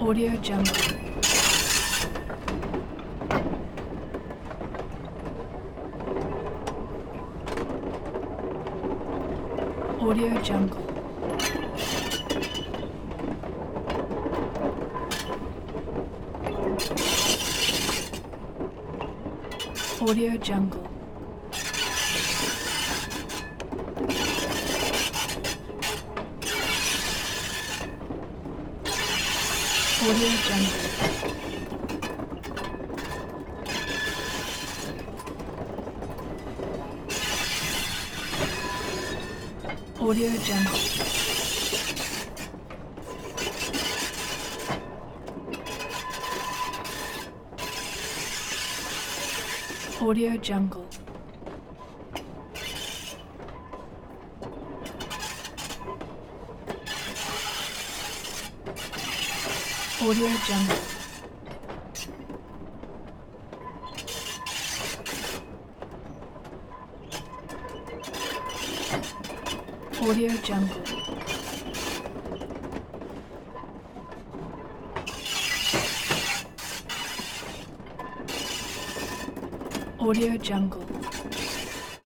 Audio Jungle. Audio Jungle. Audio Jungle. Audio Jungle. Audio Jungle. Audio Jungle. Audio Jungle. Audio Jungle. Audio Jungle.